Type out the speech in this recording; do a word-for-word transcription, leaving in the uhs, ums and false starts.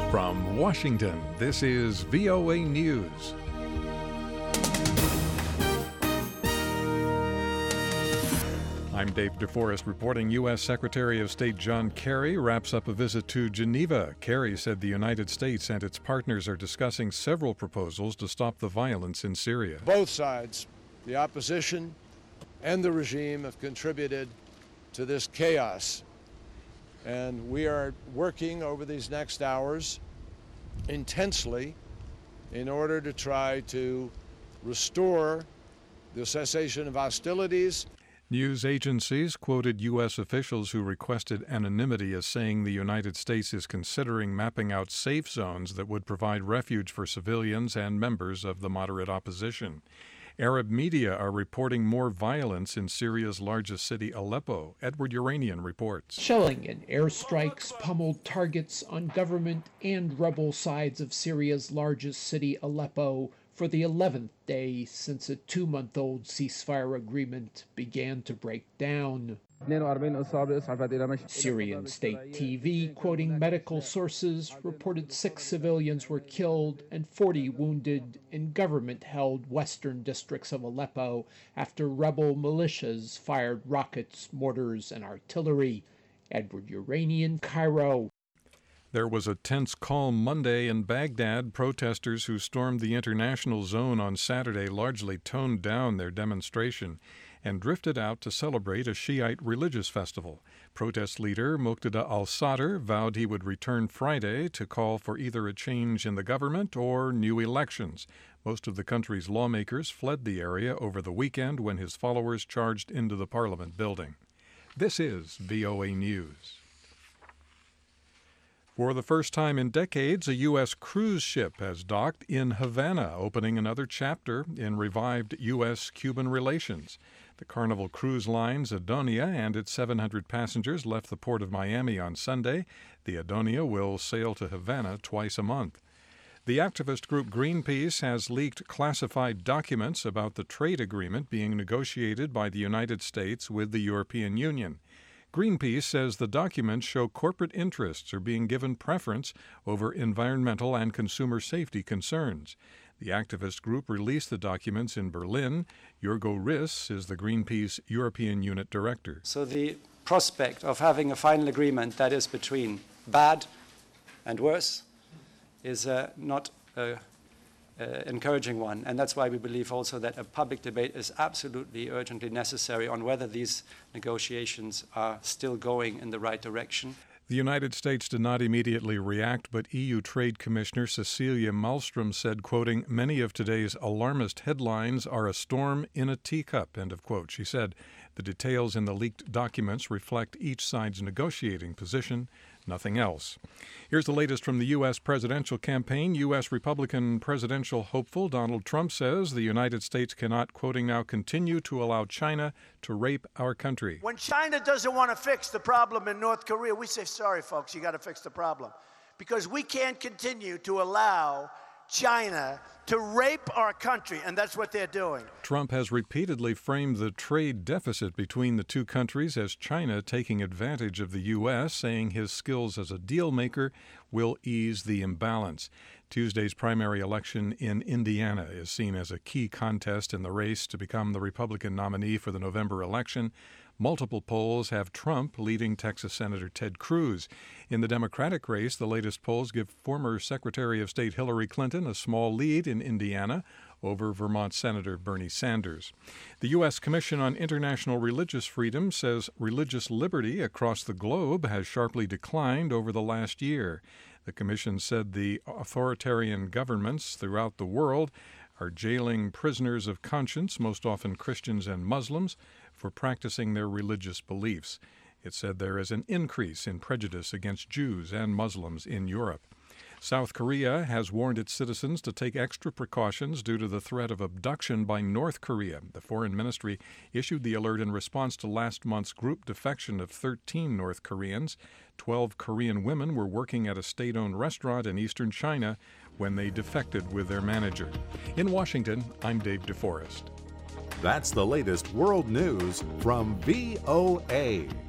From Washington, this is V O A News. I'm Dave DeForest reporting. U S. Secretary of State John Kerry wraps up a visit to Geneva. Kerry said the United States and its partners are discussing several proposals to stop the violence in Syria. Both sides, the opposition and the regime, have contributed to this chaos. And we are working over these next hours intensely in order to try to restore the cessation of hostilities. News agencies quoted U S officials who requested anonymity as saying the United States is considering mapping out safe zones that would provide refuge for civilians and members of the moderate opposition. Arab media are reporting more violence in Syria's largest city, Aleppo. Edward Uranian reports. Shelling and airstrikes pummeled targets on government and rebel sides of Syria's largest city, Aleppo, for the eleventh day since a two-month-old ceasefire agreement began to break down. Syrian state T V, quoting medical sources, reported six civilians were killed and forty wounded in government-held western districts of Aleppo after rebel militias fired rockets, mortars, and artillery. Edward Uranian, Cairo. There was a tense calm Monday in Baghdad. Protesters who stormed the international zone on Saturday largely toned down their demonstration and drifted out to celebrate a Shiite religious festival. Protest leader Muqtada al-Sadr vowed he would return Friday to call for either a change in the government or new elections. Most of the country's lawmakers fled the area over the weekend when his followers charged into the parliament building. This is V O A News. For the first time in decades, a U S cruise ship has docked in Havana, opening another chapter in revived U S Cuban relations. The Carnival Cruise Line's Adonia and its seven hundred passengers left the port of Miami on Sunday. The Adonia will sail to Havana twice a month. The activist group Greenpeace has leaked classified documents about the trade agreement being negotiated by the United States with the European Union. Greenpeace says the documents show corporate interests are being given preference over environmental and consumer safety concerns. The activist group released the documents in Berlin. Jurgo Riss is the Greenpeace European Unit Director. So the prospect of having a final agreement that is between bad and worse is uh, not a Uh, encouraging one, and that's why we believe also that a public debate is absolutely urgently necessary on whether these negotiations are still going in the right direction. The United States did not immediately react, but E U Trade Commissioner Cecilia Malmström said, quoting, "Many of today's alarmist headlines are a storm in a teacup," end of quote. She said the details in the leaked documents reflect each side's negotiating position, nothing else. Here's the latest from the U S presidential campaign. U S Republican presidential hopeful Donald Trump says the United States cannot, quoting now, continue to allow China to rape our country. When China doesn't want to fix the problem in North Korea, we say, sorry, folks, you got to fix the problem. Because we can't continue to allow China to rape our country, and that's what they're doing. Trump has repeatedly framed the trade deficit between the two countries as China taking advantage of the U S, saying his skills as a deal maker will ease the imbalance. Tuesday's primary election in Indiana is seen as a key contest in the race to become the Republican nominee for the November election. Multiple polls have Trump leading Texas Senator Ted Cruz. In the Democratic race, the latest polls give former Secretary of State Hillary Clinton a small lead in Indiana over Vermont Senator Bernie Sanders. The U S Commission on International Religious Freedom says religious liberty across the globe has sharply declined over the last year. The commission said the authoritarian governments throughout the world are jailing prisoners of conscience, most often Christians and Muslims, for practicing their religious beliefs. It said there is an increase in prejudice against Jews and Muslims in Europe. South Korea has warned its citizens to take extra precautions due to the threat of abduction by North Korea. The Foreign Ministry issued the alert in response to last month's group defection of thirteen North Koreans. Twelve Korean women were working at a state-owned restaurant in eastern China when they defected with their manager. In Washington, I'm Dave DeForest. That's the latest world news from V O A.